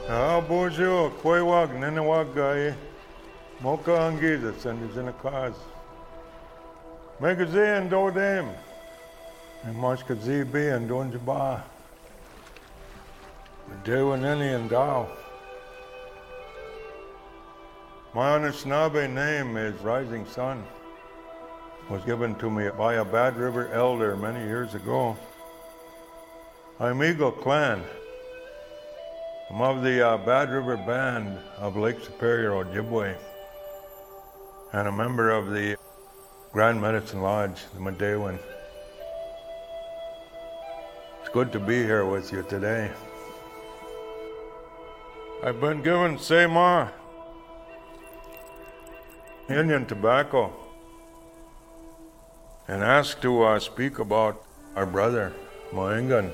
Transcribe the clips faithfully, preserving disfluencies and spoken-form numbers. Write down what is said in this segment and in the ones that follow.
Ah, bonjour, Koiwag, Nenawag Guy, Moka Angizas, and is in a cause. Megazi and Dodem, and Mashka Z B and Donjaba, Dewaneni and Dow. My Anishinaabe name is Rising Sun. Was given to me by a Bad River elder many years ago. I'm Eagle Clan. I'm of the uh, Bad River Band of Lake Superior, Ojibwe, and a member of the Grand Medicine Lodge, the Medewan. It's good to be here with you today. I've been given Sema, Indian tobacco, and asked to uh, speak about our brother, Moingan.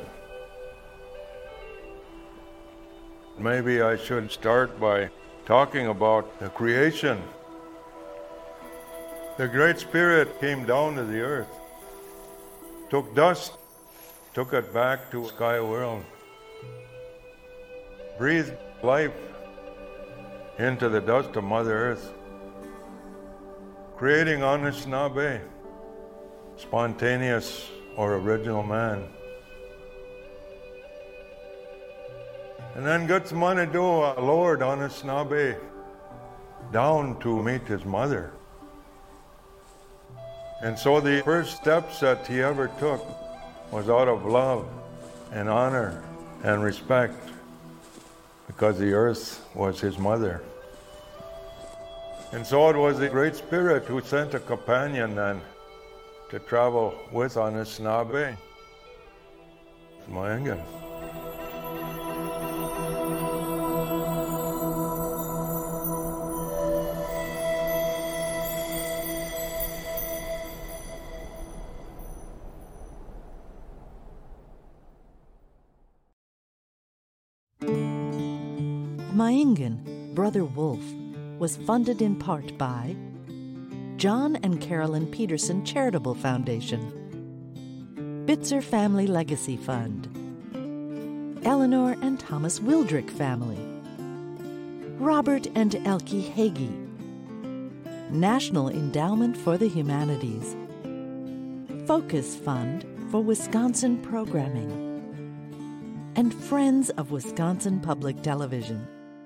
Maybe I should start by talking about the creation. The Great Spirit came down to the earth, took dust, took it back to sky world, breathed life into the dust of Mother Earth, creating Anishinaabe, spontaneous or original man. And then gets Manido, a Lord Anishinaabe, down to meet his mother. And so the first steps that he ever took was out of love and honor and respect, because the earth was his mother. And so it was the Great Spirit who sent a companion then to travel with Anishinaabe, Moingan. Moingan, Brother Wolf, was funded in part by John and Carolyn Peterson Charitable Foundation, Bitzer Family Legacy Fund, Eleanor and Thomas Wildrick Family, Robert and Elke Hagee, National Endowment for the Humanities, Focus Fund for Wisconsin Programming, and Friends of Wisconsin Public Television.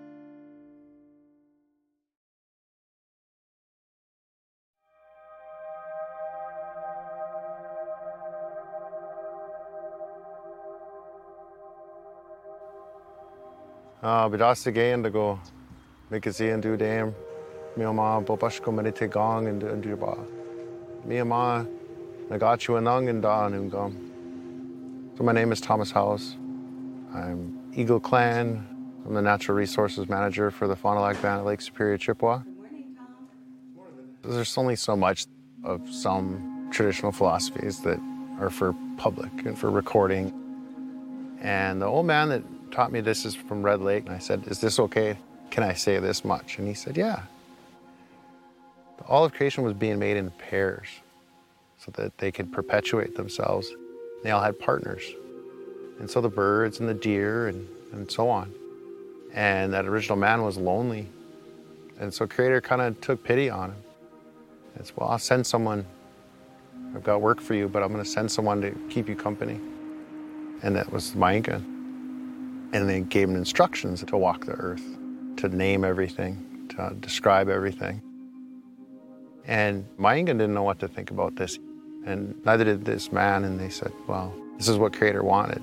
Ah, bidas again to go make a see and do dam. Me ma bopashko medite gong and and do ba. Me ma I got you anong and don and gum. So my name is Thomas House. I'm Eagle Clan. I'm the Natural Resources Manager for the Fond du Lac Band at Lake Superior, Chippewa. Good morning, Tom. There's only so much of some traditional philosophies that are for public and for recording. And the old man that taught me this is from Red Lake, and I said, is this okay? Can I say this much? And he said, yeah. All of creation was being made in pairs so that they could perpetuate themselves. They all had partners. And so the birds and the deer and, and so on. And that original man was lonely. And so Creator kind of took pity on him. It's, well, I'll send someone. I've got work for you, but I'm going to send someone to keep you company. And that was Moingan. And they gave him instructions to walk the earth, to name everything, to describe everything. And Moingan didn't know what to think about this. And neither did this man. And they said, well, this is what Creator wanted.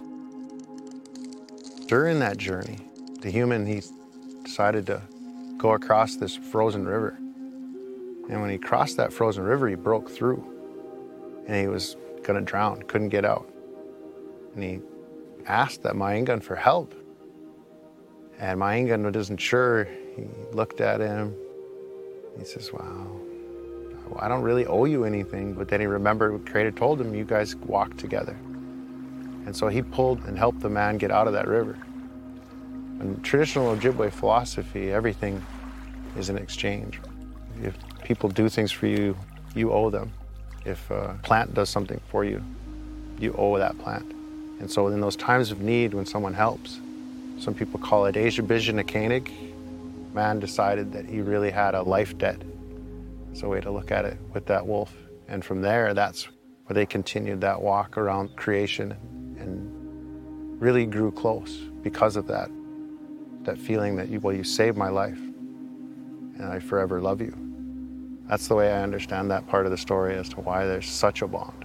During that journey, the human, he decided to go across this frozen river. And when he crossed that frozen river, he broke through. And he was going to drown, couldn't get out. And he asked that Moingan for help. And Moingan wasn't sure. He looked at him. He says, wow, I don't really owe you anything. But then he remembered what Creator told him, you guys walk together. And so he pulled and helped the man get out of that river. In traditional Ojibwe philosophy, everything is an exchange. If people do things for you, you owe them. If a plant does something for you, you owe that plant. And so in those times of need, when someone helps, Some people call it Eisherbischen Koenig. Man decided that he really had a life debt. It's a way to look at it with that wolf. And from there, that's where they continued that walk around creation and really grew close because of that. That feeling that, you, well, you saved my life and I forever love you. That's the way I understand that part of the story as to why there's such a bond.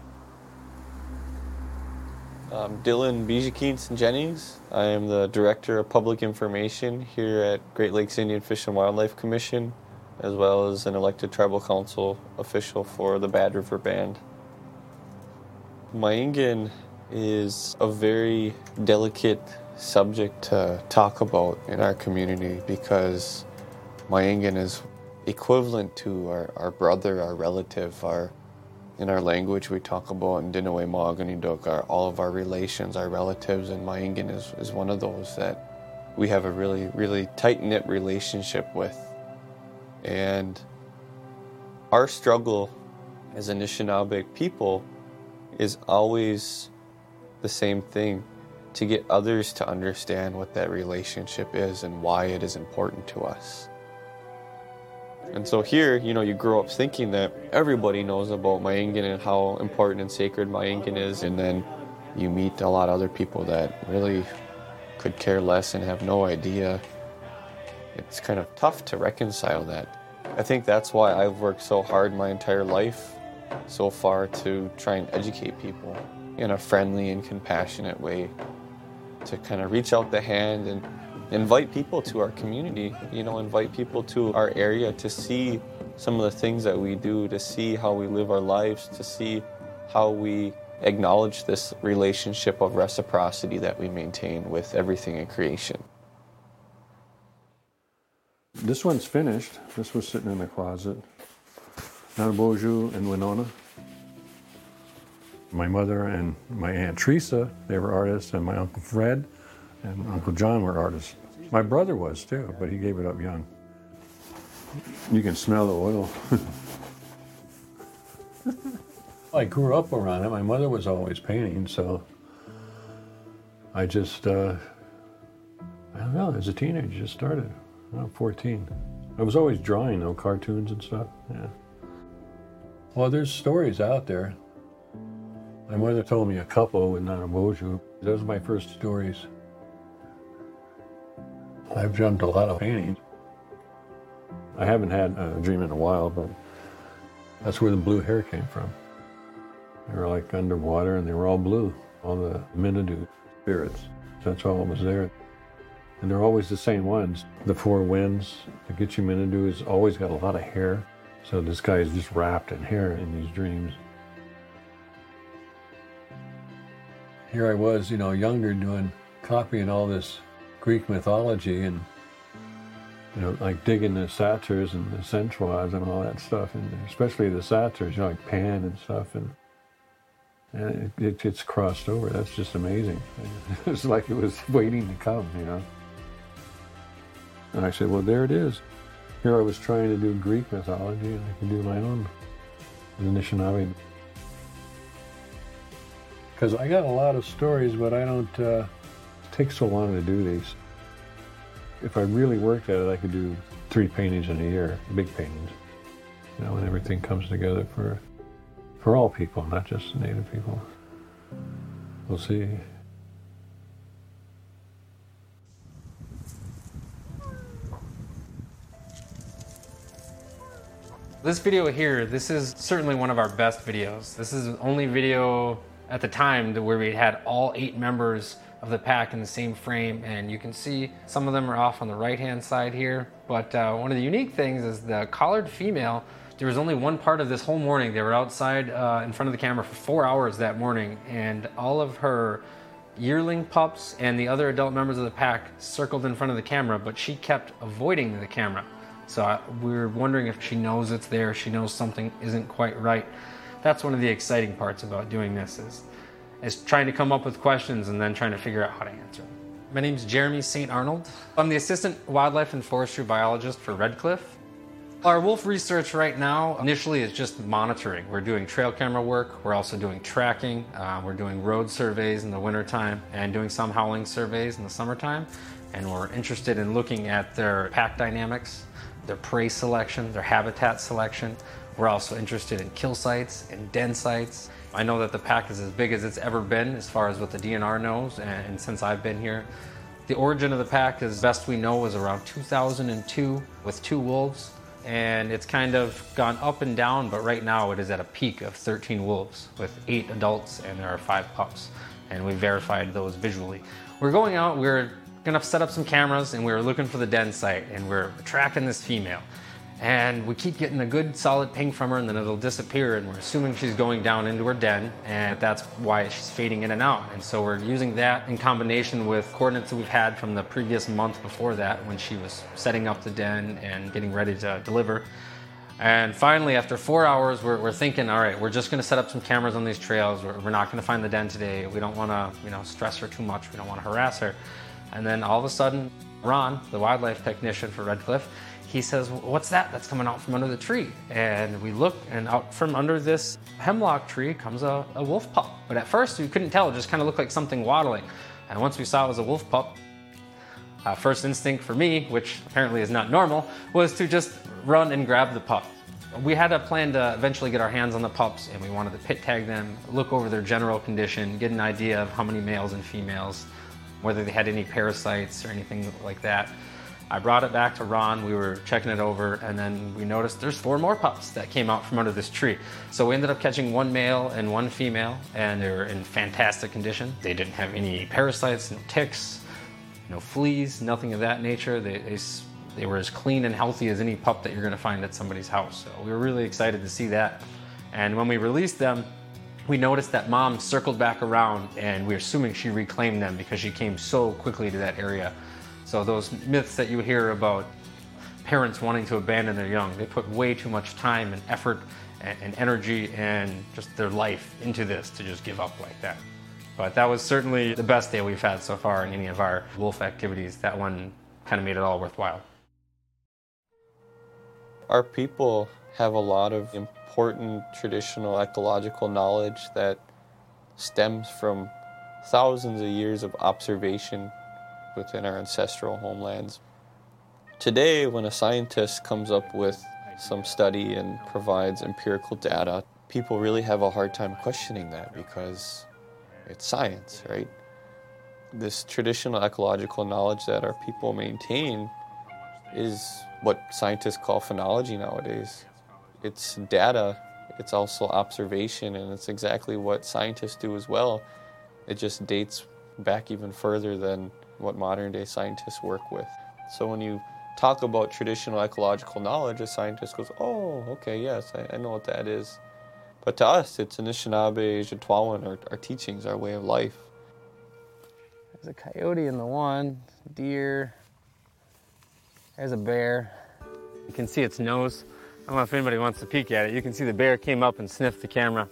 I'm Dylan Bijakinsson Jennings. I am the Director of Public Information here at Great Lakes Indian Fish and Wildlife Commission, as well as an elected tribal council official for the Bad River Band. Mayingan is a very delicate subject to talk about in our community because Mayingan is equivalent to our, our brother, our relative, our in our language we talk about in Dinaway Maganidok, our all of our relations, our relatives, and Mayingan is, is one of those that we have a really, really tight-knit relationship with. And our struggle as Anishinaabe people is always the same thing, to get others to understand what that relationship is and why it is important to us. And so here, you know, you grow up thinking that everybody knows about Mayingan and how important and sacred Mayingan is, and then you meet a lot of other people that really could care less and have no idea. It's kind of tough to reconcile that. I think that's why I've worked so hard my entire life so far to try and educate people in a friendly and compassionate way, to kind of reach out the hand and invite people to our community, you know, invite people to our area to see some of the things that we do, to see how we live our lives, to see how we acknowledge this relationship of reciprocity that we maintain with everything in creation. This one's finished. This was sitting in the closet. Nanaboju and Winona. My mother and my Aunt Teresa, they were artists, and my Uncle Fred and Uncle John were artists. My brother was too, but he gave it up young. You can smell the oil. I grew up around it. My mother was always painting, so I just, uh, I don't know, as a teenager, just started. I'm fourteen. I was always drawing, though, cartoons and stuff, yeah. Well, there's stories out there. My mother told me a couple with Nanaboju. Those were my first stories. I've jumped a lot of paintings. I haven't had a dream in a while, but that's where the blue hair came from. They were like underwater and they were all blue, all the Minadu spirits. That's all that was there. And they're always the same ones. The four winds, the Gitche Minadu has always got a lot of hair. So this guy is just wrapped in hair in these dreams. Here I was, you know, younger, doing, copying all this Greek mythology and, you know, like digging the satyrs and the centaurs and all that stuff, and especially the satyrs, you know, like Pan and stuff, and, and it, it, it's crossed over. That's just amazing. It's like it was waiting to come, you know. And I said, well, there it is. Here I was trying to do Greek mythology, and I can do my own Anishinaabe. Because I got a lot of stories, but I don't, uh, it takes so long to do these. If I really worked at it, I could do three paintings in a year, big paintings. You know, when everything comes together for, for all people, not just Native people. We'll see. This video here, this is certainly one of our best videos. This is the only video at the time where we had all eight members of the pack in the same frame, and you can see some of them are off on the right hand side here. But uh, one of the unique things is the collared female, there was only one part of this whole morning. They were outside uh, in front of the camera for four hours that morning, and all of her yearling pups and the other adult members of the pack circled in front of the camera, but she kept avoiding the camera. So I, we were wondering if she knows it's there, she knows something isn't quite right. That's one of the exciting parts about doing this, is, is trying to come up with questions and then trying to figure out how to answer them. My name is Jeremy Saint Arnold. I'm the Assistant Wildlife and Forestry Biologist for Red Cliff. Our wolf research right now initially is just monitoring. We're doing trail camera work, we're also doing tracking, uh, we're doing road surveys in the wintertime and doing some howling surveys in the summertime. And we're interested in looking at their pack dynamics, their prey selection, their habitat selection. We're also interested in kill sites and den sites. I know that the pack is as big as it's ever been as far as what the D N R knows, and since I've been here. The origin of the pack, as best we know, was around two thousand two with two wolves. And it's kind of gone up and down, but right now it is at a peak of thirteen wolves with eight adults and there are five pups. And we verified those visually. We're going out, we're gonna set up some cameras and we're looking for the den site and we're tracking this female. And we keep getting a good solid ping from her and then it'll disappear and we're assuming she's going down into her den and that's why she's fading in and out. And so we're using that in combination with coordinates that we've had from the previous month before that when she was setting up the den and getting ready to deliver. And finally, after four hours, we're, we're thinking, all right, we're just gonna set up some cameras on these trails. We're, we're not gonna find the den today. We don't wanna you know, stress her too much. We don't wanna harass her. And then all of a sudden, Ron, the wildlife technician for Red Cliff, he says, what's that that's coming out from under the tree? And we look, and out from under this hemlock tree comes a, a wolf pup. But at first, we couldn't tell. It just kind of looked like something waddling. And once we saw it was a wolf pup, uh, first instinct for me, which apparently is not normal, was to just run and grab the pup. We had a plan to eventually get our hands on the pups, and we wanted to pit tag them, look over their general condition, get an idea of how many males and females, whether they had any parasites or anything like that. I brought it back to Ron, we were checking it over, and then we noticed there's four more pups that came out from under this tree. So we ended up catching one male and one female, and they were in fantastic condition. They didn't have any parasites, no ticks, no fleas, nothing of that nature. They, they, they were as clean and healthy as any pup that you're gonna find at somebody's house. So we were really excited to see that. And when we released them, we noticed that mom circled back around, and we were assuming she reclaimed them because she came so quickly to that area. So those myths that you hear about parents wanting to abandon their young, they put way too much time and effort and, and energy and just their life into this to just give up like that. But that was certainly the best day we've had so far in any of our wolf activities. That one kind of made it all worthwhile. Our people have a lot of important traditional ecological knowledge that stems from thousands of years of observation within our ancestral homelands. Today, when a scientist comes up with some study and provides empirical data, people really have a hard time questioning that because it's science, right? This traditional ecological knowledge that our people maintain is what scientists call phenology nowadays. It's data, it's also observation, and it's exactly what scientists do as well. It just dates back even further than what modern day scientists work with. So when you talk about traditional ecological knowledge, a scientist goes, oh, okay, yes, I, I know what that is. But to us, it's Anishinaabe, Ojibwawan, our, our teachings, our way of life. There's a coyote in the one, deer, there's a bear. You can see its nose. I don't know if anybody wants to peek at it. You can see the bear came up and sniffed the camera.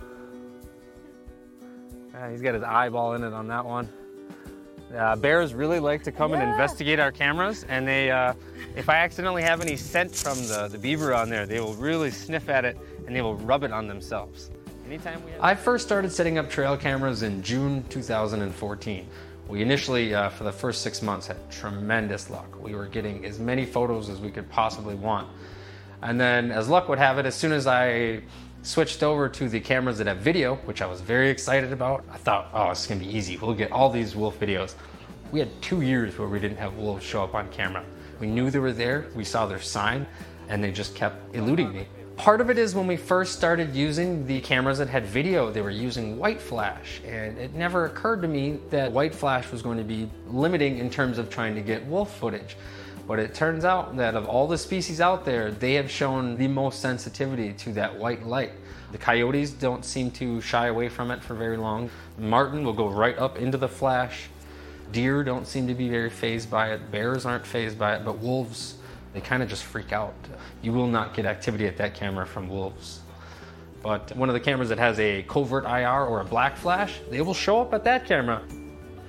Uh, he's got his eyeball in it on that one. Uh, bears really like to come yeah. and investigate our cameras, and they, uh, if I accidentally have any scent from the, the beaver on there, they will really sniff at it and they will rub it on themselves. Anytime we have... I first started setting up trail cameras in June two thousand fourteen. We initially, uh, for the first six months, had tremendous luck. We were getting as many photos as we could possibly want. And then, as luck would have it, as soon as I switched over to the cameras that have video, which I was very excited about. I thought, oh, it's gonna be easy. We'll get all these wolf videos. We had two years where we didn't have wolves show up on camera. We knew they were there, we saw their sign, and they just kept eluding me. Part of it is when we first started using the cameras that had video, they were using white flash, and it never occurred to me that white flash was going to be limiting in terms of trying to get wolf footage. But it turns out that of all the species out there, they have shown the most sensitivity to that white light. The coyotes don't seem to shy away from it for very long. Marten will go right up into the flash. Deer don't seem to be very fazed by it. Bears aren't fazed by it, but wolves, they kind of just freak out. You will not get activity at that camera from wolves. But one of the cameras that has a covert I R or a black flash, they will show up at that camera.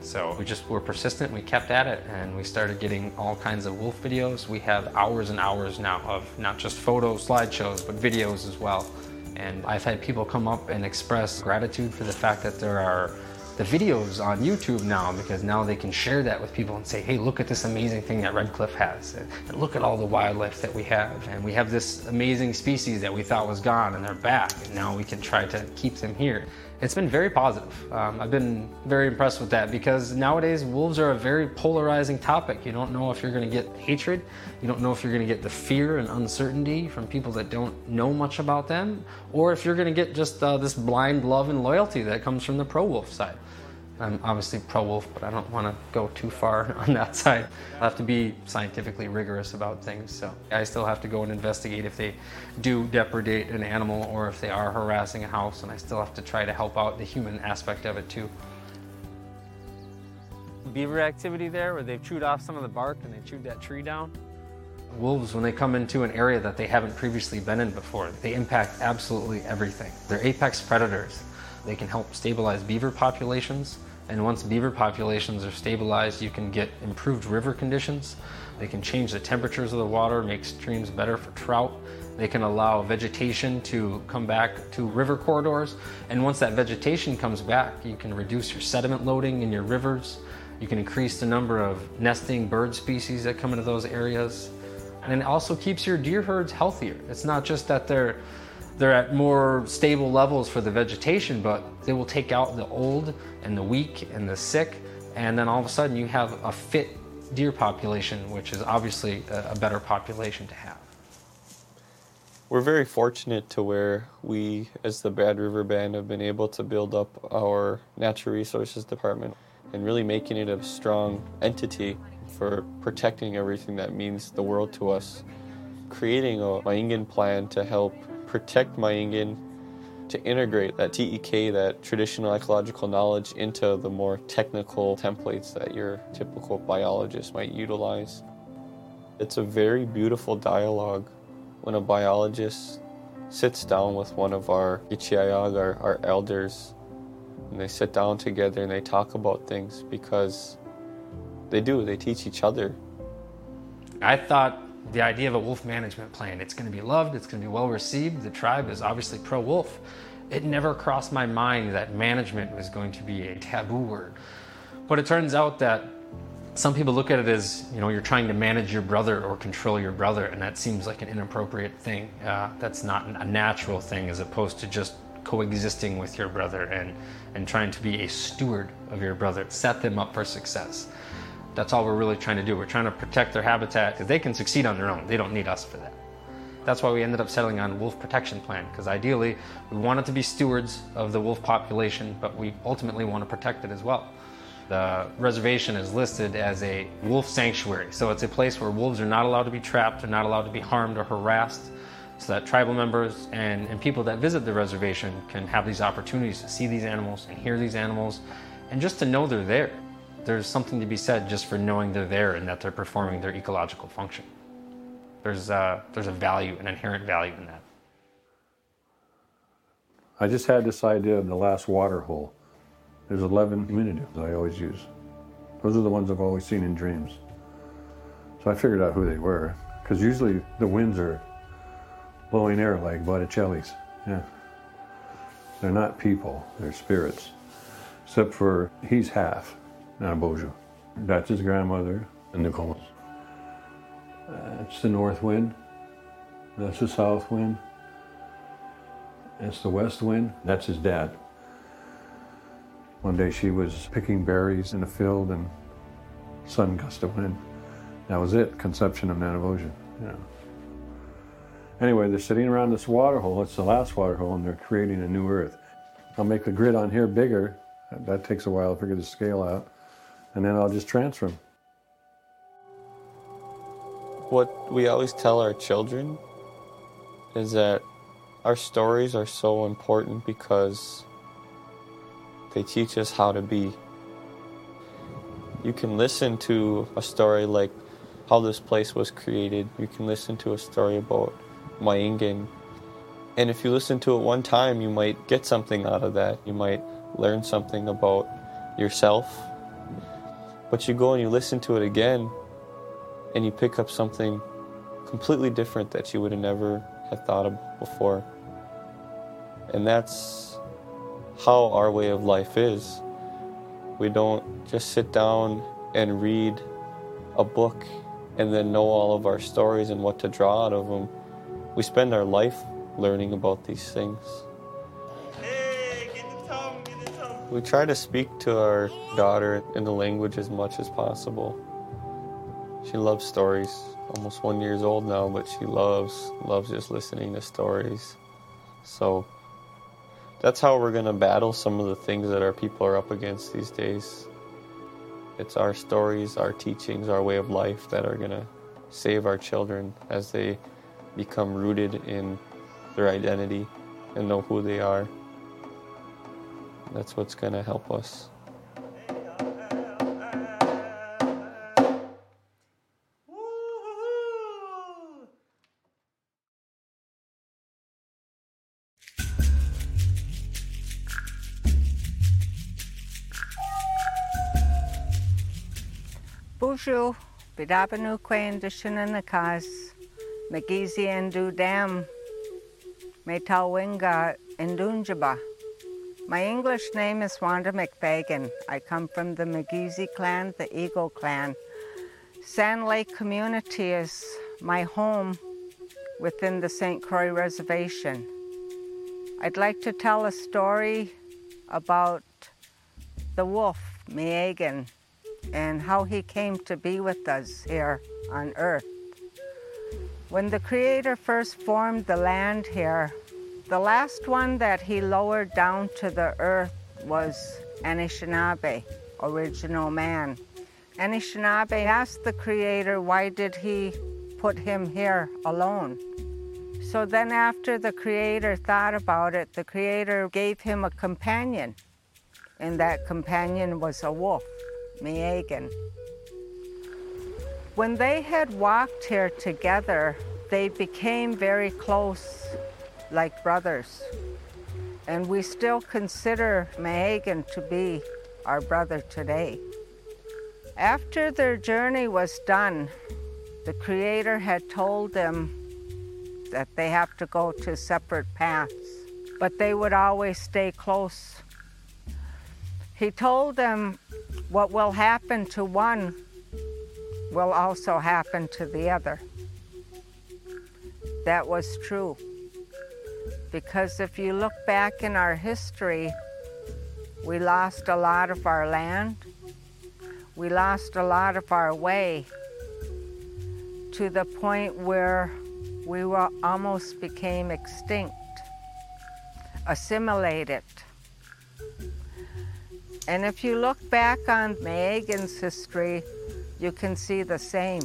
So we just were persistent, we kept at it, and we started getting all kinds of wolf videos. We have hours and hours now of not just photos, slideshows, but videos as well. And I've had people come up and express gratitude for the fact that there are the videos on YouTube now, because now they can share that with people and say, hey, look at this amazing thing that Red Cliff has, and look at all the wildlife that we have, and we have this amazing species that we thought was gone and they're back, and now we can try to keep them here. It's been very positive. Um, I've been very impressed with that, because nowadays wolves are a very polarizing topic. You don't know if you're going to get hatred, you don't know if you're going to get the fear and uncertainty from people that don't know much about them, or if you're going to get just uh, this blind love and loyalty that comes from the pro-wolf side. I'm obviously pro-wolf, but I don't want to go too far on that side. I have to be scientifically rigorous about things, so I still have to go and investigate if they do depredate an animal or if they are harassing a house, and I still have to try to help out the human aspect of it too. Beaver activity there, where they've chewed off some of the bark and they chewed that tree down. Wolves, when they come into an area that they haven't previously been in before, they impact absolutely everything. They're apex predators. They can help stabilize beaver populations. And once beaver populations are stabilized, you can get improved river conditions. They can change the temperatures of the water, make streams better for trout. They can allow vegetation to come back to river corridors. And once that vegetation comes back, you can reduce your sediment loading in your rivers. You can increase the number of nesting bird species that come into those areas. And it also keeps your deer herds healthier. It's not just that they're They're at more stable levels for the vegetation, but they will take out the old and the weak and the sick, and then all of a sudden you have a fit deer population, which is obviously a better population to have. We're very fortunate to where we, as the Bad River Band, have been able to build up our Natural Resources Department and really making it a strong entity for protecting everything that means the world to us. Creating a Maingin plan to help protect Maingin, to integrate that T E K, that traditional ecological knowledge, into the more technical templates that your typical biologist might utilize. It's a very beautiful dialogue when a biologist sits down with one of our Gichiayag, our, our elders, and they sit down together and they talk about things, because they do, they teach each other. I thought the idea of a wolf management plan, it's going to be loved, it's going to be well received. The tribe is obviously pro-wolf. It never crossed my mind that management was going to be a taboo word. But it turns out that some people look at it as, you know, you're trying to manage your brother or control your brother, and that seems like an inappropriate thing. Uh, that's not a natural thing, as opposed to just coexisting with your brother and, and trying to be a steward of your brother, set them up for success. That's all we're really trying to do. We're trying to protect their habitat, because they can succeed on their own. They don't need us for that. That's why we ended up settling on wolf protection plan, because ideally we wanted to be stewards of the wolf population, but we ultimately want to protect it as well. The reservation is listed as a wolf sanctuary, so it's a place where wolves are not allowed to be trapped, they're not allowed to be harmed or harassed, so that tribal members and, and people that visit the reservation can have these opportunities to see these animals and hear these animals, and just to know they're there. There's something to be said just for knowing they're there and that they're performing their ecological function. There's a, there's a value, an inherent value in that. I just had this idea of the last water hole. There's eleven minidus I always use. Those are the ones I've always seen in dreams. So I figured out who they were, because usually the winds are blowing air like Botticelli's. Yeah. They're not people, they're spirits. Except for he's half. Nanaboju. That's his grandmother, and Nicholas. That's the north wind. That's the south wind. That's the west wind. That's his dad. One day she was picking berries in a field, and sudden gust of wind. That was it, conception of Nanaboju. Yeah. Anyway, they're sitting around this water hole. It's the last water hole, and they're creating a new earth. I'll make the grid on here bigger. That takes a while to figure the scale out. And then I'll just transfer them. What we always tell our children is that our stories are so important because they teach us how to be. You can listen to a story like how this place was created. You can listen to a story about Maingin. And if you listen to it one time, you might get something out of that. You might learn something about yourself. But you go and you listen to it again, and you pick up something completely different that you would have never have thought of before. And that's how our way of life is. We don't just sit down and read a book and then know all of our stories and what to draw out of them. We spend our life learning about these things. Hey, get the tongue, get the tongue. We try to speak to our daughter in the language as much as possible. She loves stories. Almost one years old now, but she loves, loves just listening to stories. So that's how we're gonna battle some of the things that our people are up against these days. It's our stories, our teachings, our way of life that are gonna save our children as they become rooted in their identity and know who they are. That's what's gonna help us. Bonjour, bidabanu kwen de shinanakas, Magizi endu dam, Metawinga endunjaba. My English name is Wanda McFagan. I come from the Magizi clan, the Eagle clan. Sand Lake community is my home within the Saint Croix Reservation. I'd like to tell a story about the wolf, Meagan, and how he came to be with us here on earth. When the Creator first formed the land here, the last one that he lowered down to the earth was Anishinaabe, original man. Anishinaabe asked the Creator, why did he put him here alone? So then after the Creator thought about it, the Creator gave him a companion, and that companion was a wolf, Meagan. When they had walked here together, they became very close, like brothers. And we still consider Meagan to be our brother today. After their journey was done, the Creator had told them that they have to go to separate paths, but they would always stay close. He told them what will happen to one will also happen to the other. That was true. Because if you look back in our history, we lost a lot of our land, we lost a lot of our way, to the point where we were, almost became extinct, assimilated. And if you look back on Meagan's history, you can see the same.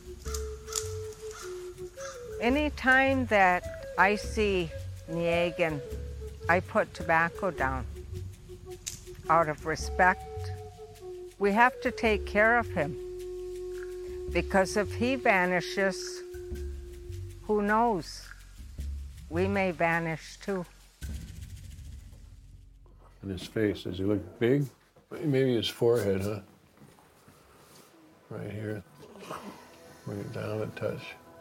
Anytime that I see Meagan, I put tobacco down out of respect. We have to take care of him, because if he vanishes, who knows? We may vanish too. And his face, does he look big? Maybe his forehead, huh? Right here. Bring it down a touch.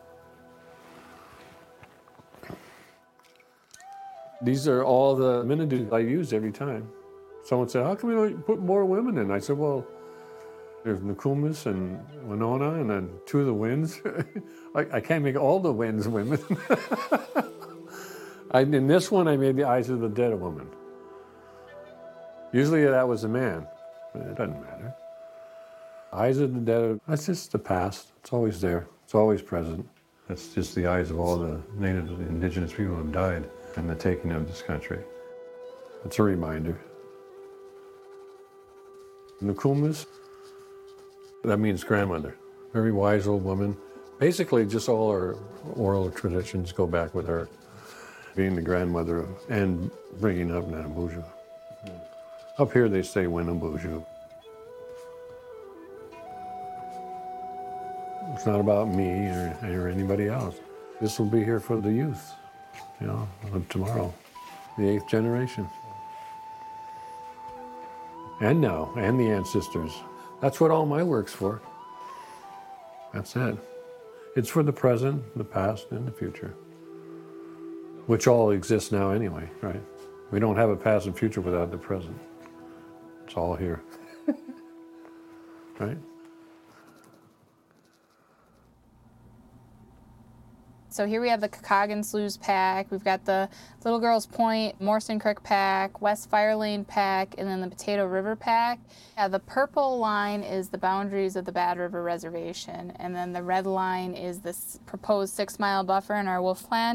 These are all the minidoos I use every time. Someone said, how come we don't put more women in? I said, well, there's Nokomis and Winona and then two of the winds. I, I can't make all the winds women. I, in this one, I made the eyes of the dead a woman. Usually that was a man, but it doesn't matter. Eyes of the dead, that's just the past. It's always there. It's always present. That's just the eyes of all the native indigenous people who have died in the taking of this country. It's a reminder. Nokomis, that means grandmother. Very wise old woman. Basically, just all our oral traditions go back with her, being the grandmother and bringing up Nanabuju. Up here they say Winnabuju. It's not about me or, or anybody else. This will be here for the youth, you know, of tomorrow, the eighth generation. And now, and the ancestors. That's what all my work's for. That's it. It's for the present, the past, and the future, which all exists now anyway, right? We don't have a past and future without the present. It's all here, right? So here we have the Kakagan Sloughs Pack, we've got the Little Girls Point, Morrison Creek Pack, West Fire Lane Pack, and then the Potato River Pack. Yeah, the purple line is the boundaries of the Bad River Reservation, and then the red line is this proposed six mile buffer in our wolf plan.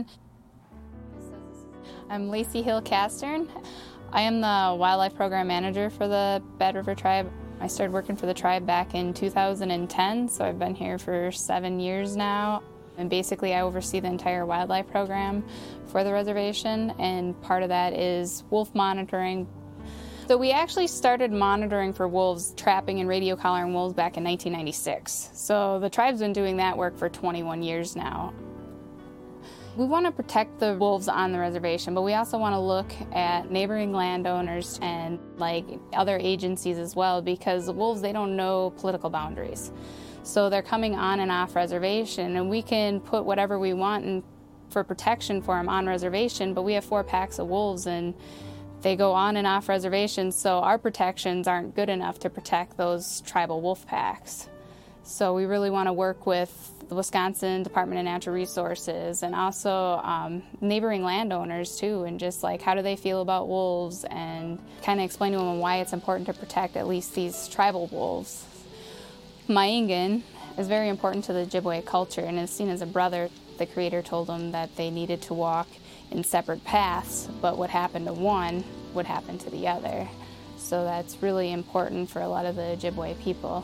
I'm Lacey Hill Castern. I am the Wildlife Program Manager for the Bad River Tribe. I started working for the tribe back in two thousand ten, so I've been here for seven years now. And basically I oversee the entire wildlife program for the reservation, and part of that is wolf monitoring. So we actually started monitoring for wolves, trapping and radio collaring wolves back in nineteen ninety-six. So the tribe's been doing that work for twenty-one years now. We want to protect the wolves on the reservation, but we also want to look at neighboring landowners and like other agencies as well, because the wolves, they don't know political boundaries. So they're coming on and off reservation, and we can put whatever we want in for protection for them on reservation, but we have four packs of wolves and they go on and off reservation, so our protections aren't good enough to protect those tribal wolf packs. So we really want to work with the Wisconsin Department of Natural Resources and also um, neighboring landowners too, and just like how do they feel about wolves, and kind of explain to them why it's important to protect at least these tribal wolves. Maingin is very important to the Ojibwe culture and is seen as a brother. The Creator told them that they needed to walk in separate paths, but what happened to one would happen to the other. So that's really important for a lot of the Ojibwe people.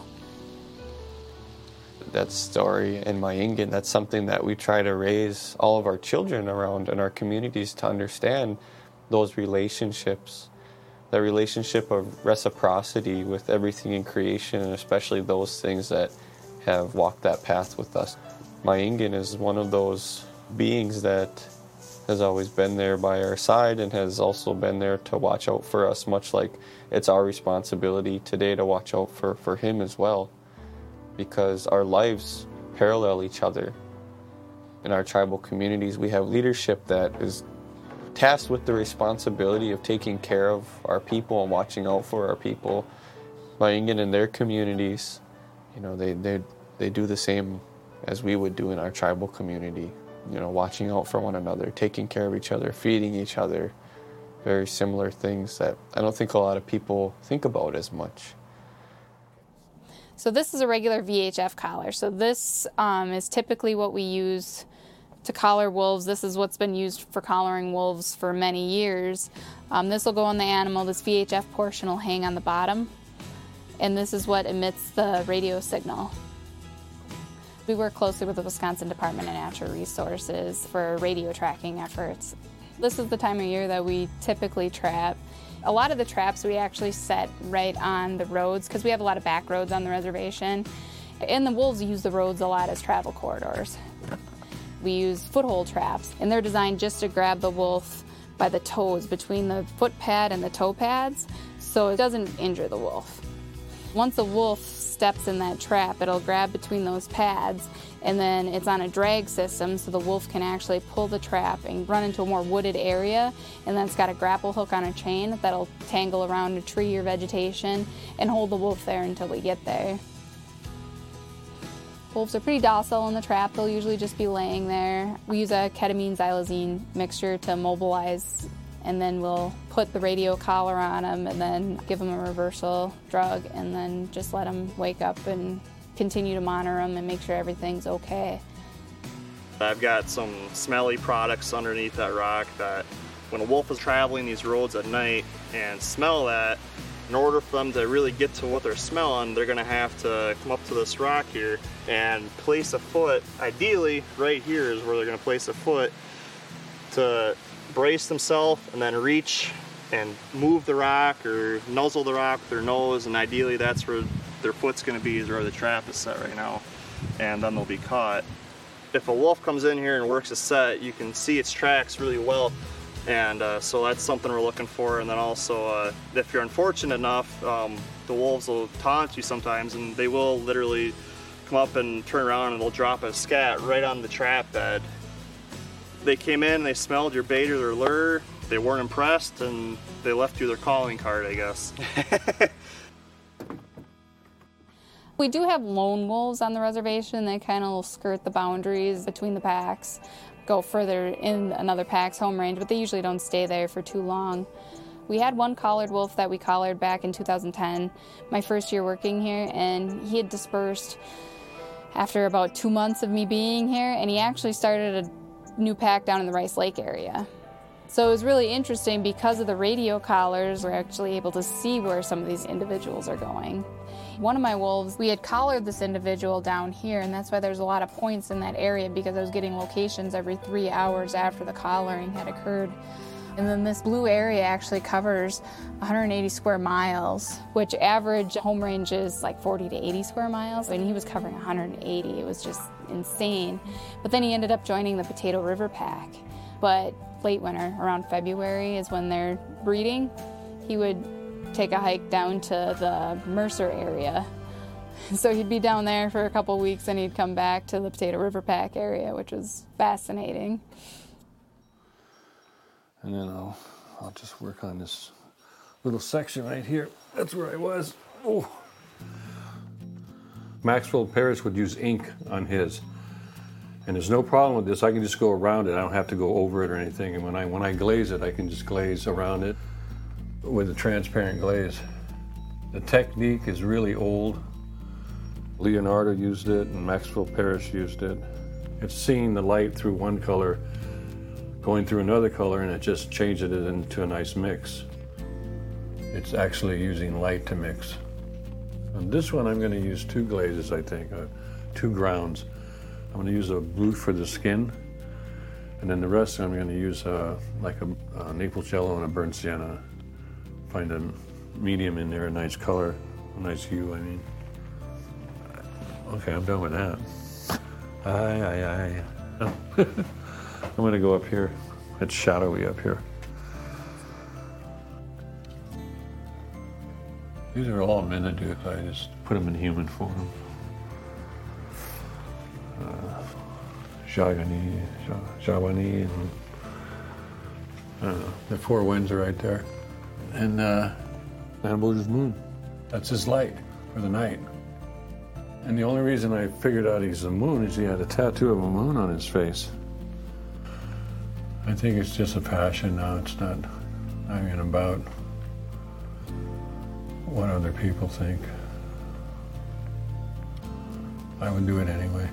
That story in Maingin, that's something that we try to raise all of our children around in our communities to understand those relationships. That relationship of reciprocity with everything in creation, and especially those things that have walked that path with us. Maingin is one of those beings that has always been there by our side and has also been there to watch out for us, much like it's our responsibility today to watch out for, for him as well, because our lives parallel each other. In our tribal communities, we have leadership that is tasked with the responsibility of taking care of our people and watching out for our people. Maingin in their communities, you know, they, they, they do the same as we would do in our tribal community, you know, watching out for one another, taking care of each other, feeding each other, very similar things that I don't think a lot of people think about as much. So this is a regular V H F collar. So this um, is typically what we use to collar wolves. This is what's been used for collaring wolves for many years. Um, this will go on the animal. This V H F portion will hang on the bottom, and this is what emits the radio signal. We work closely with the Wisconsin Department of Natural Resources for radio tracking efforts. This is the time of year that we typically trap. A lot of the traps we actually set right on the roads because we have a lot of back roads on the reservation, and the wolves use the roads a lot as travel corridors. We use foothold traps, and they're designed just to grab the wolf by the toes, between the foot pad and the toe pads, so it doesn't injure the wolf. Once the wolf steps in that trap, it'll grab between those pads, and then it's on a drag system, so the wolf can actually pull the trap and run into a more wooded area, and then it's got a grapple hook on a chain that'll tangle around a tree or vegetation and hold the wolf there until we get there. Wolves are pretty docile in the trap. They'll usually just be laying there. We use a ketamine xylazine mixture to mobilize, and then we'll put the radio collar on them and then give them a reversal drug, and then just let them wake up and continue to monitor them and make sure everything's okay. I've got some smelly products underneath that rock that when a wolf is traveling these roads at night and smell that, in order for them to really get to what they're smelling, they're gonna have to come up to this rock here and place a foot. Ideally, right here is where they're gonna place a foot to brace themselves and then reach and move the rock or nuzzle the rock with their nose, and ideally that's where their foot's gonna be, is where the trap is set right now, and then they'll be caught. If a wolf comes in here and works a set, you can see its tracks really well. And uh, so that's something we're looking for. And then also, uh, if you're unfortunate enough, um, the wolves will taunt you sometimes, and they will literally come up and turn around and they'll drop a scat right on the trap bed. They came in, they smelled your bait or their lure, they weren't impressed, and they left you their calling card, I guess. We do have lone wolves on the reservation. They kind of skirt the boundaries between the packs, go further in another pack's home range, but they usually don't stay there for too long. We had one collared wolf that we collared back in two thousand ten, my first year working here, and he had dispersed after about two months of me being here, and he actually started a new pack down in the Rice Lake area. So it was really interesting because of the radio collars, we're actually able to see where some of these individuals are going. One of my wolves, we had collared this individual down here, and that's why there's a lot of points in that area, because I was getting locations every three hours after the collaring had occurred. And then this blue area actually covers one hundred eighty square miles, which average home range is like forty to eighty square miles, and he was covering one hundred eighty. It was just insane. But then he ended up joining the Potato River Pack. But late winter, around February, is when they're breeding. He would take a hike down to the Mercer area. So he'd be down there for a couple weeks, and he'd come back to the Potato River Pack area, which was fascinating. And then I'll, I'll just work on this little section right here. That's where I was. Oh. Maxwell Parrish would use ink on his. And there's no problem with this. I can just go around it. I don't have to go over it or anything. And when I, when I glaze it, I can just glaze around it with a transparent glaze. The technique is really old. Leonardo used it and Maxwell Parrish used it. It's seeing the light through one color going through another color, and it just changes it into a nice mix. It's actually using light to mix. On this one, I'm going to use two glazes, I think, uh, two grounds. I'm going to use a blue for the skin, and then the rest I'm going to use uh, like a, a Naples yellow and a burnt sienna. Find a medium in there, a nice color, a nice hue, I mean. Okay, I'm done with that. Aye, aye, aye. Oh. I'm going to go up here. It's shadowy up here. These are all Miniduke. I just put them in human form. Uh, Jagani, Jawani, and I don't know. The four winds are right there. And uh, Namboja's moon. That's his light for the night. And the only reason I figured out he's the moon is he had a tattoo of a moon on his face. I think it's just a passion now. It's not, not even about what other people think. I would do it anyway.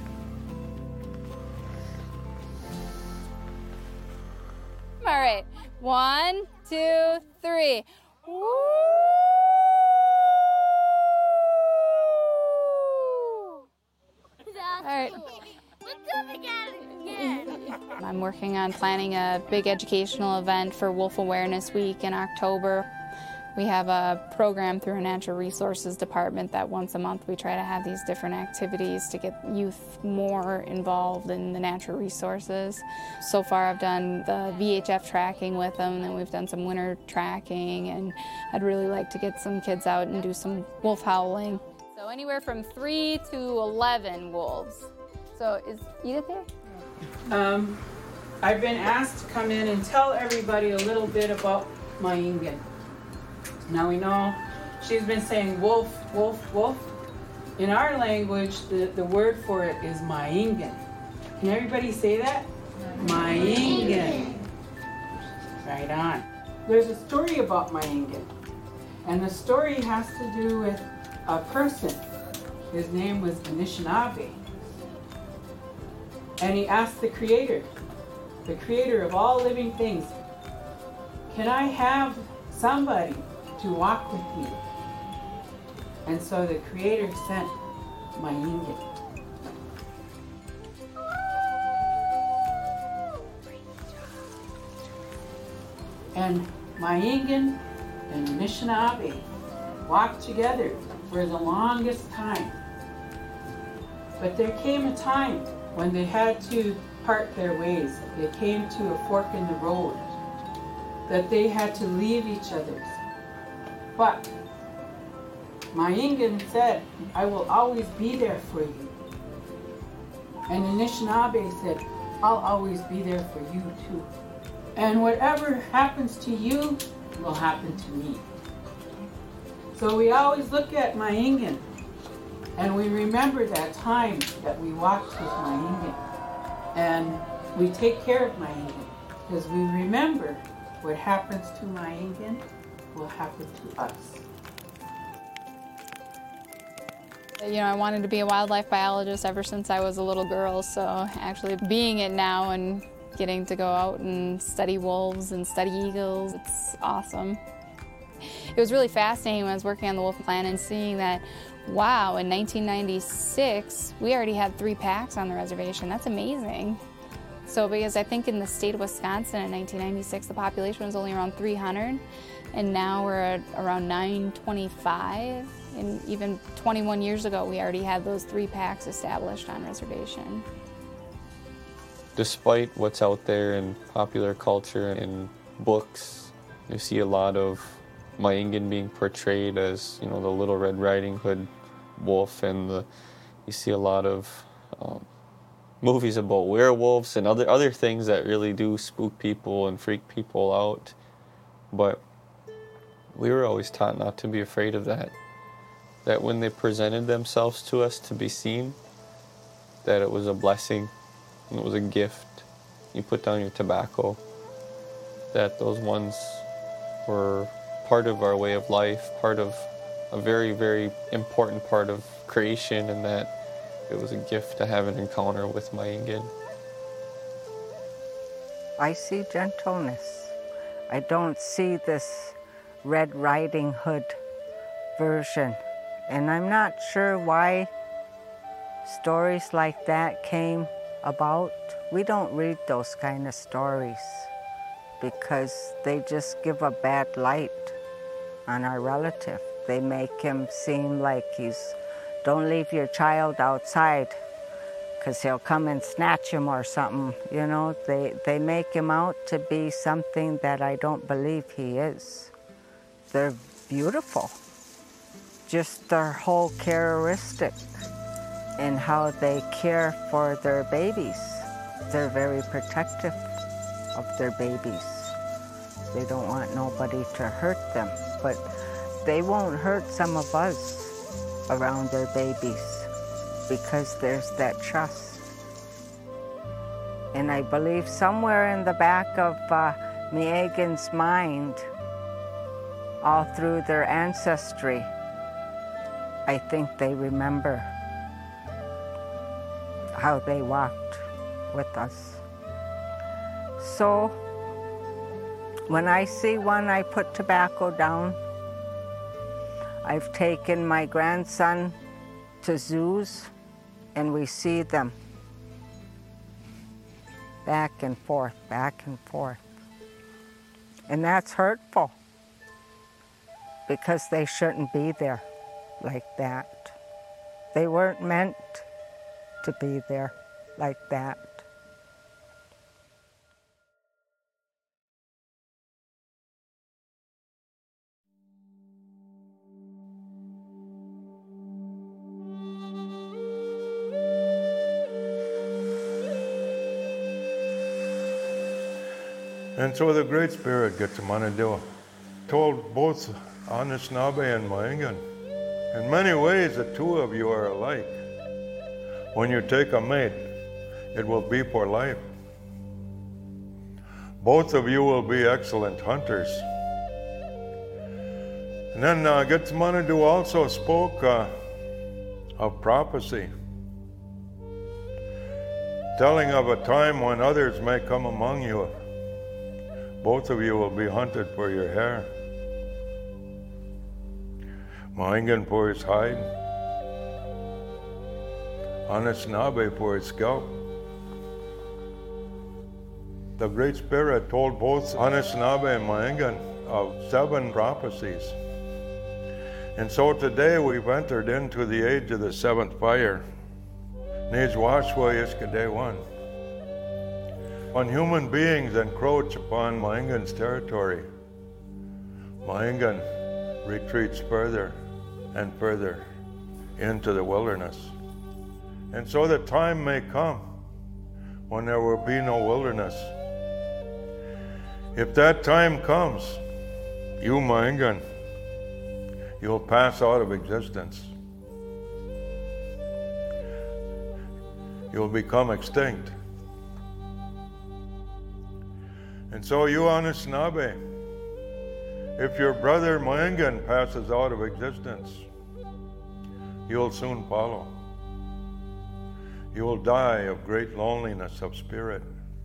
All right, one, two, three. Woo! All right. I'm working on planning a big educational event for Wolf Awareness Week in October. We have a program through our Natural Resources Department that once a month we try to have these different activities to get youth more involved in the natural resources. So far I've done the V H F tracking with them, and then we've done some winter tracking, and I'd really like to get some kids out and do some wolf howling. So anywhere from three to eleven wolves. So is Edith here? Um, I've been asked to come in and tell everybody a little bit about Maingin. Now we know she's been saying wolf, wolf, wolf. In our language, the, the word for it is Maingin. Can everybody say that? Maingin. Right on. There's a story about Maingin, and the story has to do with a person. His name was Anishinaabe. And he asked the Creator, the Creator of all living things, can I have somebody to walk with me? And so the Creator sent Maingin. And Maingin and Anishinaabe walked together for the longest time. But there came a time when they had to part their ways. They came to a fork in the road. that they had to leave each other's. But Mayengan said, I will always be there for you. And Anishinaabe said, I'll always be there for you too. And whatever happens to you will happen to me. So we always look at Mayengan and we remember that time that we walked with Mayengan. And we take care of Mayengan because we remember what happens to Mayengan will happen to us. You know, I wanted to be a wildlife biologist ever since I was a little girl, so actually being it now and getting to go out and study wolves and study eagles, it's awesome. It was really fascinating when I was working on the wolf plan and seeing that, wow, in nineteen ninety-six, we already had three packs on the reservation. That's amazing. So because I think in the state of Wisconsin in nineteen ninety-six, the population was only around three hundred, and now we're at around nine twenty-five. And even twenty-one years ago, we already had those three packs established on reservation. Despite what's out there in popular culture and books, you see a lot of Mayengan being portrayed as, you know, the Little Red Riding Hood wolf, and the, you see a lot of um, movies about werewolves and other other things that really do spook people and freak people out. But we were always taught not to be afraid of that. That when they presented themselves to us to be seen, that it was a blessing, and it was a gift. You put down your tobacco, that those ones were part of our way of life, part of a very, very important part of creation, and that it was a gift to have an encounter with Mayengan. I see gentleness. I don't see this Red Riding Hood version. And I'm not sure why stories like that came about. We don't read those kind of stories because they just give a bad light on our relative. They make him seem like he's, don't leave your child outside because he'll come and snatch him or something. You know, they, they make him out to be something that I don't believe he is. They're beautiful. Just their whole characteristic and how they care for their babies. They're very protective of their babies. They don't want nobody to hurt them, but they won't hurt some of us around their babies because there's that trust. And I believe somewhere in the back of uh, Mayengan's mind, all through their ancestry, I think they remember how they walked with us. So when I see one, I put tobacco down. I've taken my grandson to zoos and we see them back and forth, back and forth. And that's hurtful because they shouldn't be there like that. They weren't meant to be there like that. And so the Great Spirit, Gitzimanadu, told both Anishinaabe and Mayengan, in many ways, the two of you are alike. When you take a mate, it will be for life. Both of you will be excellent hunters. And then uh, Gitzimanadu also spoke uh, of prophecy, telling of a time when others may come among you. Both of you will be hunted for your hair. Mayengan for his hide, Anishinaabe for his scalp. The Great Spirit told both Anishinaabe and Mayengan of seven prophecies. And so today we've entered into the age of the seventh fire. Nijwashwa Iskade one. When human beings encroach upon Maingan's territory, Maingan retreats further and further into the wilderness. And so the time may come when there will be no wilderness. If that time comes, you, Maingan, you'll pass out of existence. You'll become extinct. And so you, Anishinaabe, if your brother Maingan passes out of existence, you'll soon follow. You will die of great loneliness of spirit.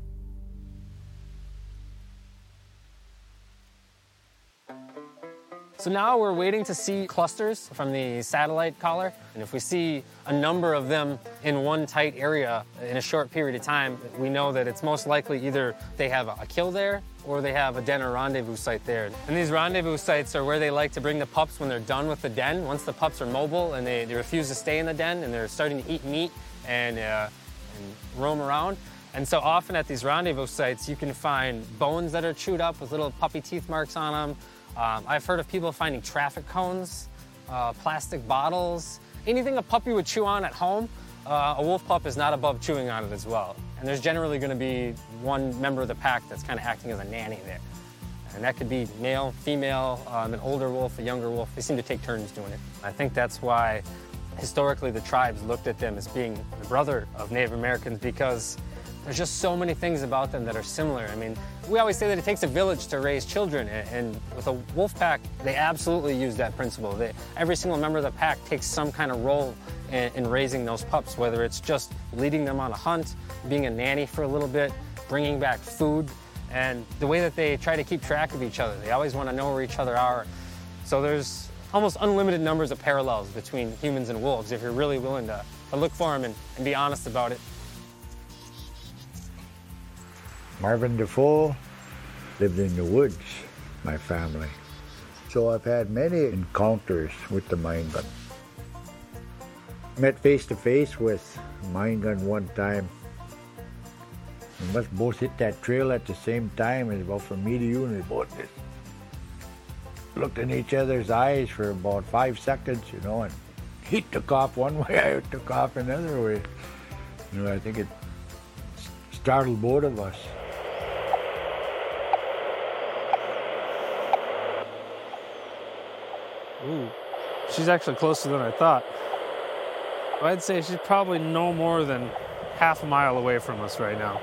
So now we're waiting to see clusters from the satellite collar. And if we see a number of them in one tight area in a short period of time, we know that it's most likely either they have a kill there or they have a den or rendezvous site there. And these rendezvous sites are where they like to bring the pups when they're done with the den. Once the pups are mobile and they, they refuse to stay in the den and they're starting to eat meat and, uh, and roam around. And so often at these rendezvous sites, you can find bones that are chewed up with little puppy teeth marks on them. Um, I've heard of people finding traffic cones, uh, plastic bottles, anything a puppy would chew on at home, uh, a wolf pup is not above chewing on it as well. And there's generally going to be one member of the pack that's kind of acting as a nanny there. And that could be male, female, um, an older wolf, a younger wolf. They seem to take turns doing it. I think that's why historically the tribes looked at them as being the brother of Native Americans, because there's just so many things about them that are similar. I mean, we always say that it takes a village to raise children, and with a wolf pack, they absolutely use that principle. They, every single member of the pack takes some kind of role in, in raising those pups, whether it's just leading them on a hunt, being a nanny for a little bit, bringing back food, and the way that they try to keep track of each other. They always want to know where each other are. So there's almost unlimited numbers of parallels between humans and wolves if you're really willing to, to look for them and, and be honest about it. Marvin Defoe lived in the woods, my family. So I've had many encounters with the Maingan. Met face to face with Maingan one time. We must both hit that trail at the same time. It's about from me to you, and we both just looked in each other's eyes for about five seconds, you know, and he took off one way, I took off another way. You know, I think it startled both of us. Ooh, she's actually closer than I thought. I'd say she's probably no more than half a mile away from us right now.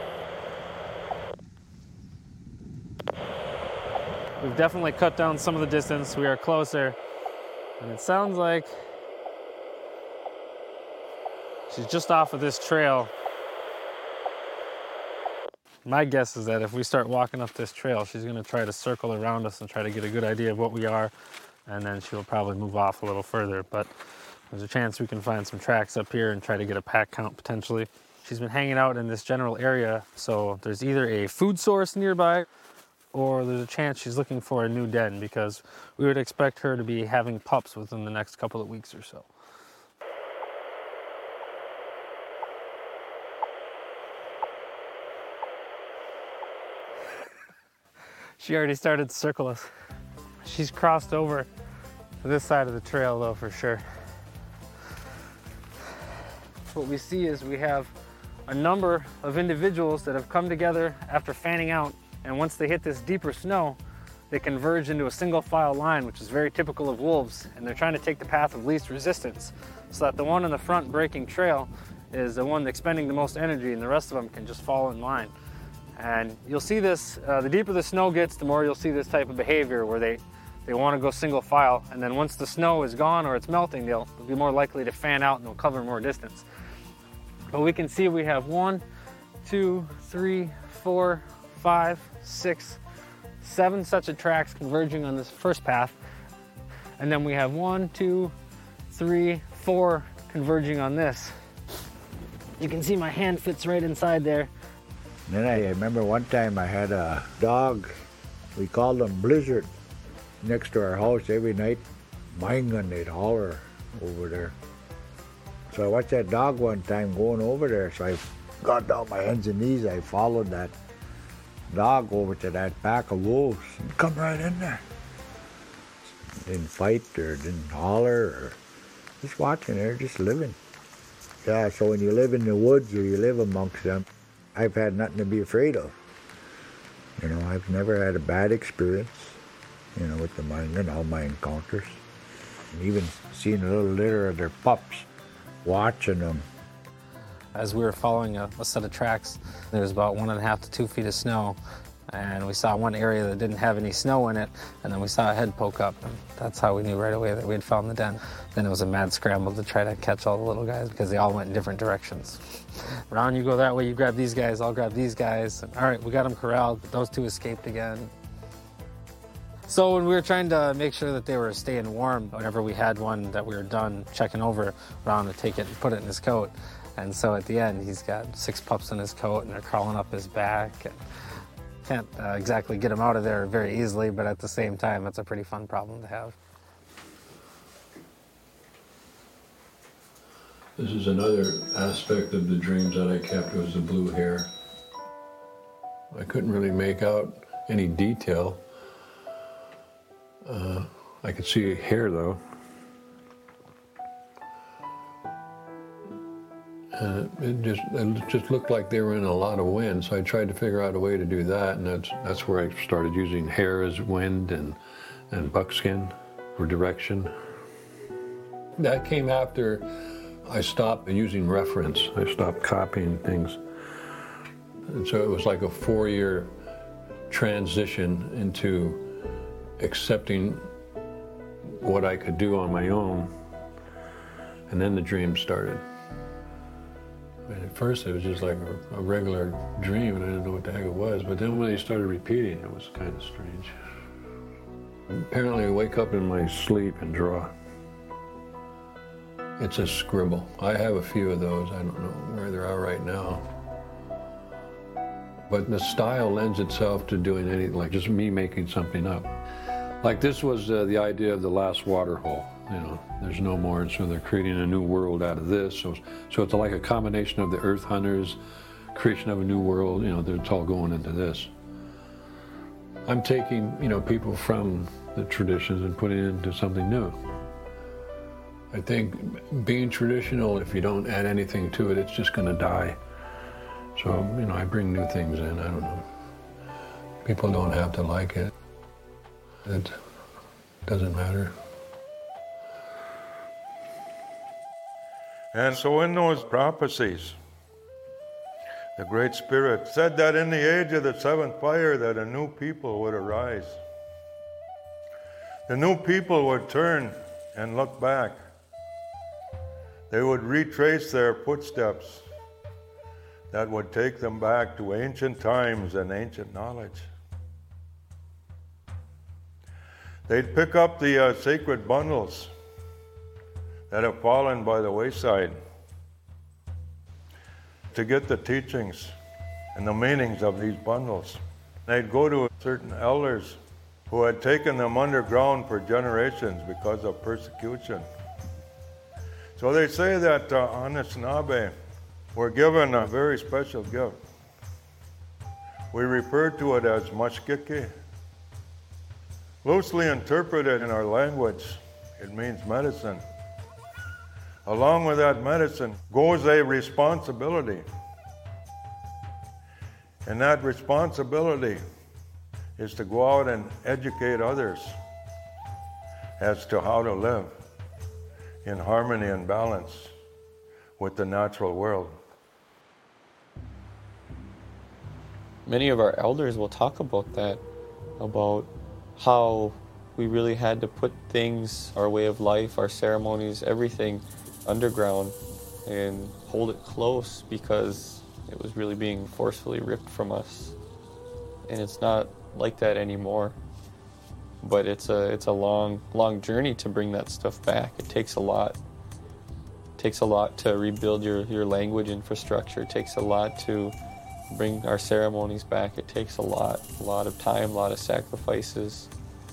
We've definitely cut down some of the distance. We are closer. And it sounds like she's just off of this trail. My guess is that if we start walking up this trail, she's going to try to circle around us and try to get a good idea of what we are. And then she'll probably move off a little further. But there's a chance we can find some tracks up here and try to get a pack count potentially. She's been hanging out in this general area, so there's either a food source nearby or there's a chance she's looking for a new den, because we would expect her to be having pups within the next couple of weeks or so. She already started to circle us. She's crossed over to this side of the trail though, for sure. What we see is we have a number of individuals that have come together after fanning out, and once they hit this deeper snow, they converge into a single file line, which is very typical of wolves, and they're trying to take the path of least resistance, so that the one in the front breaking trail is the one expending the most energy, and the rest of them can just fall in line. And you'll see this, uh, the deeper the snow gets, the more you'll see this type of behavior where they, they want to go single file, and then once the snow is gone or it's melting, they'll, they'll be more likely to fan out and they'll cover more distance. But we can see we have one, two, three, four, five, six, seven sets of tracks converging on this first path. And then we have one, two, three, four converging on this. You can see my hand fits right inside there. Then I remember one time I had a dog, we called him Blizzard, next to our house every night. Maingan, they'd holler over there. So I watched that dog one time going over there, so I got down my hands and knees, I followed that dog over to that pack of wolves and come right in there. Didn't fight or didn't holler or just watching. They're just living. Yeah, so when you live in the woods or you live amongst them, I've had nothing to be afraid of. You know, I've never had a bad experience, you know, with the Maingan, all my encounters. And even seeing a little litter of their pups, watching them. As we were following a, a set of tracks, there was about one and a half to two feet of snow, and we saw one area that didn't have any snow in it, and then we saw a head poke up, and that's how we knew right away that we had found the den. Then it was a mad scramble to try to catch all the little guys because they all went in different directions. Ron, you go that way, you grab these guys, I'll grab these guys. And, all right, we got them corralled, but those two escaped again. So when we were trying to make sure that they were staying warm, whenever we had one that we were done checking over, Ron would take it and put it in his coat. And so at the end, he's got six pups in his coat, and they're crawling up his back. And can't uh, exactly get them out of there very easily, but at the same time, it's a pretty fun problem to have. This is another aspect of the dreams that I kept, was the blue hair. I couldn't really make out any detail. Uh, I could see hair, though. And it just, it just looked like they were in a lot of wind, so I tried to figure out a way to do that, and that's, that's where I started using hair as wind and, and buckskin for direction. That came after I stopped using reference. I stopped copying things. And so it was like a four-year transition into accepting what I could do on my own, and then the dream started. And at first it was just like a, a regular dream, and I didn't know what the heck it was, but then when they started repeating, it was kind of strange. Apparently I wake up in my sleep and draw. It's a scribble. I have a few of those. I don't know where they are right now. But the style lends itself to doing anything, like just me making something up. Like this was uh, the idea of the last water hole. You know, there's no more, and so they're creating a new world out of this. So, so it's like a combination of the Earth Hunters, creation of a new world. You know, it's all going into this. I'm taking, you know, people from the traditions and putting it into something new. I think being traditional, if you don't add anything to it, it's just going to die. So, you know, I bring new things in. I don't know. People don't have to like it. It doesn't matter. And so in those prophecies, the Great Spirit said that in the age of the seventh fire that a new people would arise. The new people would turn and look back. They would retrace their footsteps that would take them back to ancient times and ancient knowledge. They'd pick up the uh, sacred bundles that have fallen by the wayside to get the teachings and the meanings of these bundles. They'd go to certain elders who had taken them underground for generations because of persecution. So they say that uh, Anishinaabe were given a very special gift. We refer to it as mashkiki. Loosely interpreted in our language, it means medicine. Along with that medicine goes a responsibility. And that responsibility is to go out and educate others as to how to live in harmony and balance with the natural world. Many of our elders will talk about that, about how we really had to put things, our way of life, our ceremonies, everything underground and hold it close because it was really being forcefully ripped from us. And it's not like that anymore. But it's a it's a long long journey to bring that stuff back. It takes a lot. It takes a lot to rebuild your, your language infrastructure. It takes a lot to bring our ceremonies back. It takes a lot, a lot of time, a lot of sacrifices.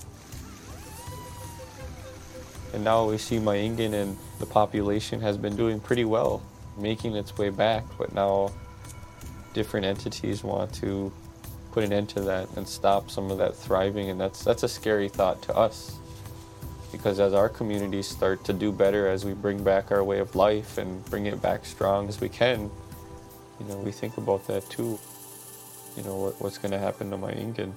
And now we see Maingan and the population has been doing pretty well, making its way back, but now different entities want to put put an end to that and stop some of that thriving, and that's that's a scary thought to us. Because as our communities start to do better, as we bring back our way of life and bring it back strong as we can, you know, we think about that too. You know, what, what's going to happen to Ma'ingan?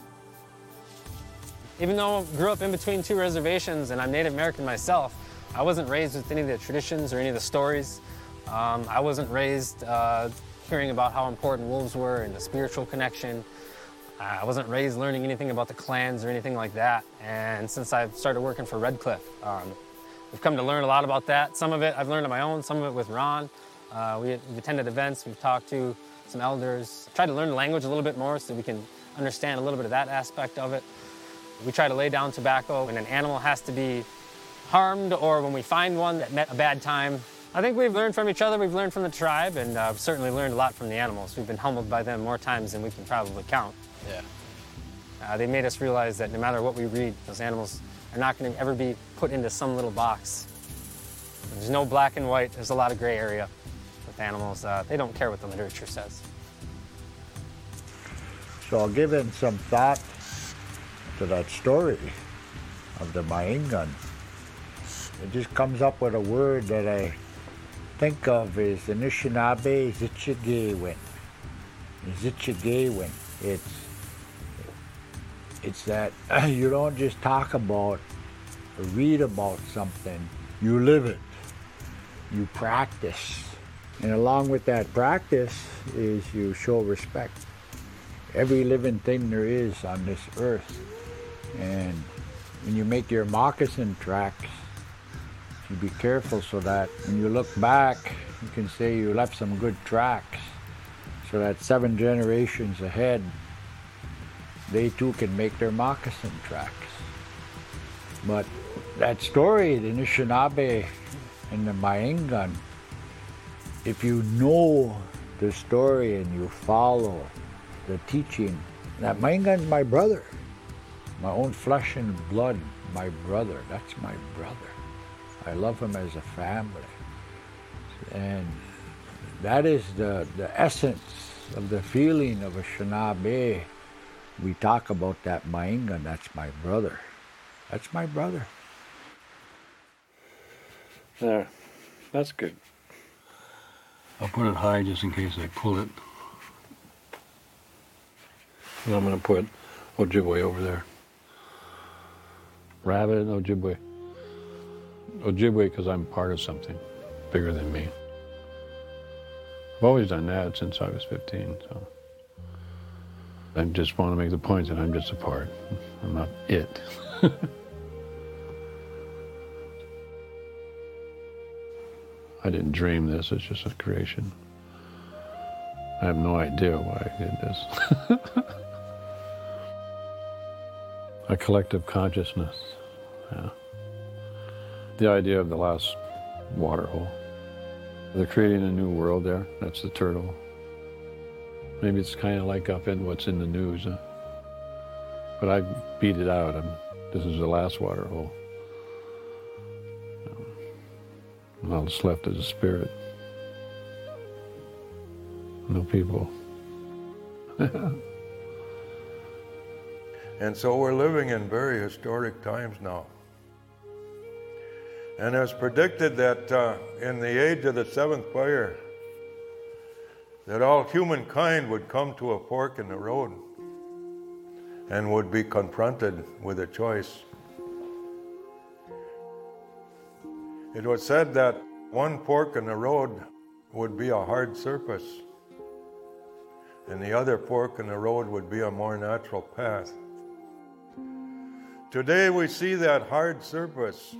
Even though I grew up in between two reservations and I'm Native American myself, I wasn't raised with any of the traditions or any of the stories. Um, I wasn't raised uh, hearing about how important wolves were and the spiritual connection. I wasn't raised learning anything about the clans or anything like that. And since I've started working for Red Cliff, um, we've come to learn a lot about that. Some of it I've learned on my own, some of it with Ron. Uh, we, we've attended events, we've talked to some elders, tried to learn the language a little bit more so we can understand a little bit of that aspect of it. We try to lay down tobacco when an animal has to be harmed or when we find one that met a bad time. I think we've learned from each other, we've learned from the tribe, and uh, certainly learned a lot from the animals. We've been humbled by them more times than we can probably count. Yeah. Uh, they made us realize that no matter what we read, those animals are not going to ever be put into some little box. There's no black and white, there's a lot of gray area with animals. Uh, they don't care what the literature says. So given some thought to that story of the Ma'ingan, it just comes up with a word that I think of is Anishinaabe Zitchagewin. Zitchagewin. It's it's that you don't just talk about or read about something, you live it. You practice. And along with that practice is you show respect. Every living thing there is on this earth. And when you make your moccasin tracks, you be careful so that when you look back, you can say you left some good tracks so that seven generations ahead, they too can make their moccasin tracks. But that story, the Anishinaabe and the Ma'ingan, if you know the story and you follow the teaching, that Ma'ingan's my brother, my own flesh and blood, my brother, that's my brother. I love him as a family. And that is the, the essence of the feeling of a Anishinaabe. We talk about that Ma'ingan, that's my brother. That's my brother. There, that's good. I'll put it high just in case I pull it. And I'm going to put Ojibwe over there. Rabbit and Ojibwe. Ojibwe because I'm part of something bigger than me. I've always done that since I was fifteen, so. I just want to make the point that I'm just a part. I'm not it. I didn't dream this, it's just a creation. I have no idea why I did this. A collective consciousness, yeah. The idea of the last water hole. They're creating a new world there, that's the turtle. Maybe it's kind of like up in what's in the news, huh? But I beat it out. I'm, this is the last water hole. And all that's left is a spirit. No people. And so we're living in very historic times now. And it's predicted that uh, in the age of the seventh fire, that all humankind would come to a fork in the road and would be confronted with a choice. It was said that one fork in the road would be a hard surface, and the other fork in the road would be a more natural path. Today we see that hard surface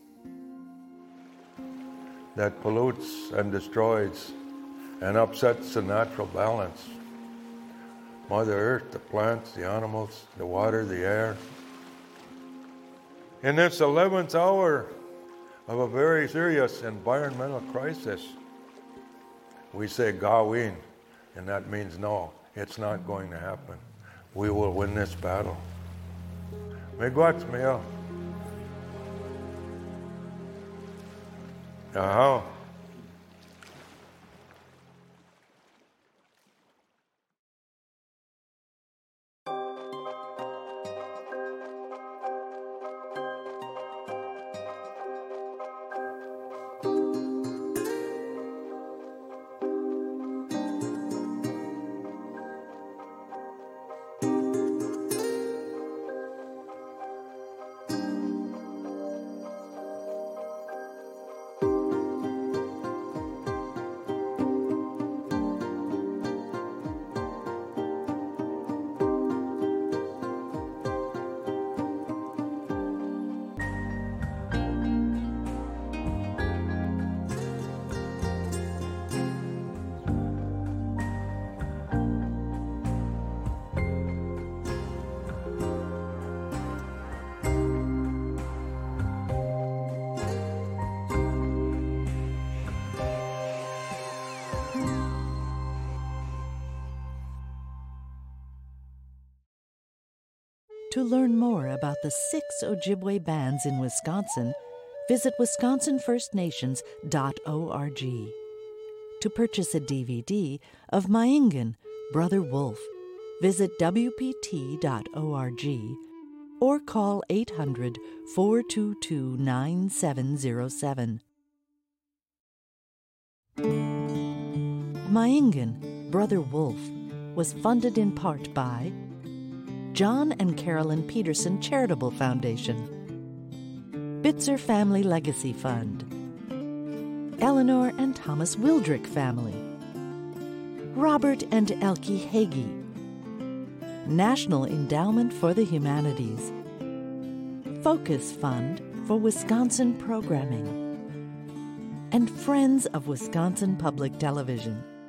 that pollutes and destroys and upsets the natural balance. Mother Earth, the plants, the animals, the water, the air. In this eleventh hour of a very serious environmental crisis, we say Gawin, and that means no, it's not going to happen. We will win this battle. Miigwech, Aha. To learn more about the six Ojibwe bands in Wisconsin, visit wisconsin first nations dot org. To purchase a D V D of Mayengan, Brother Wolf, visit w p t dot org or call eight hundred, four two two, nine seven zero seven. Mayengan, Brother Wolf, was funded in part by John and Carolyn Peterson Charitable Foundation, Bitzer Family Legacy Fund, Eleanor and Thomas Wildrick Family, Robert and Elke Hagee, National Endowment for the Humanities, Focus Fund for Wisconsin Programming, and Friends of Wisconsin Public Television.